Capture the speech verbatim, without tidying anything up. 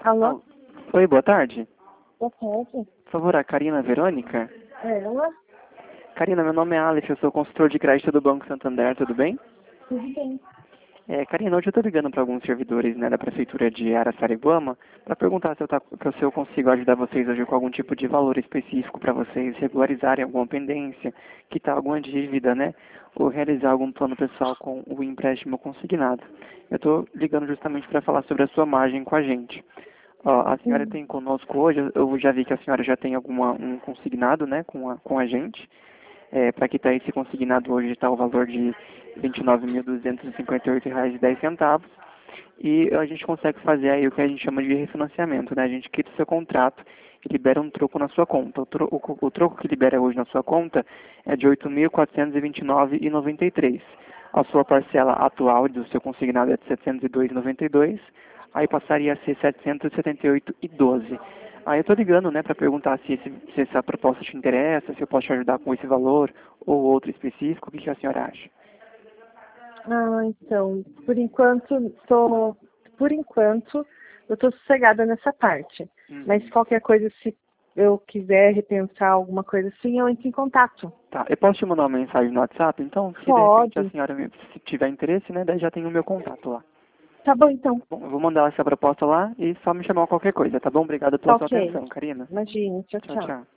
Alô? Al- Oi, boa tarde. Boa tarde. Por favor, a Karina Verônica? É ela? Karina, meu nome é Alex, eu sou consultor de crédito do Banco Santander, tudo bem? Tudo bem. É, Karina, hoje eu estou ligando para alguns servidores, né, da Prefeitura de Araçariguama para perguntar se eu, tá, se eu consigo ajudar vocês hoje com algum tipo de valor específico para vocês regularizarem alguma pendência, quitar alguma dívida, né, ou realizar algum plano pessoal com o empréstimo consignado. Eu estou ligando justamente para falar sobre a sua margem com a gente. Ó, a senhora Hum. tem conosco hoje, eu já vi que a senhora já tem alguma, um consignado, né, com a, com a gente. É, para quitar esse consignado hoje está o valor de vinte e nove mil duzentos e cinquenta e oito reais e dez centavos. E a gente consegue fazer aí o que a gente chama de refinanciamento, né? A gente quita o seu contrato e libera um troco na sua conta. O, tro o, o troco que libera hoje na sua conta é de oito mil quatrocentos e vinte e nove reais e noventa e três centavos. A sua parcela atual do seu consignado é de setecentos e dois reais e noventa e dois centavos. Aí passaria a ser setecentos e setenta e oito reais e doze centavos. Aí eu tô ligando, né, para perguntar se, esse, se essa proposta te interessa, se eu posso te ajudar com esse valor ou outro específico. O que, que a senhora acha? Ah, então, por enquanto, tô, por enquanto, eu tô sossegada nessa parte. Uhum. Mas qualquer coisa, se eu quiser repensar alguma coisa assim, eu entro em contato. Tá, eu posso te mandar uma mensagem no WhatsApp, então, se de repente a Pode. senhora me- se tiver interesse, né, daí já tem o meu contato lá. Tá bom, então. Bom, eu vou mandar essa proposta lá e só me chamar qualquer coisa, tá bom? Obrigado Tá pela sua ok. atenção, Karina. Imagina. Tchau, Tchau, tchau. tchau.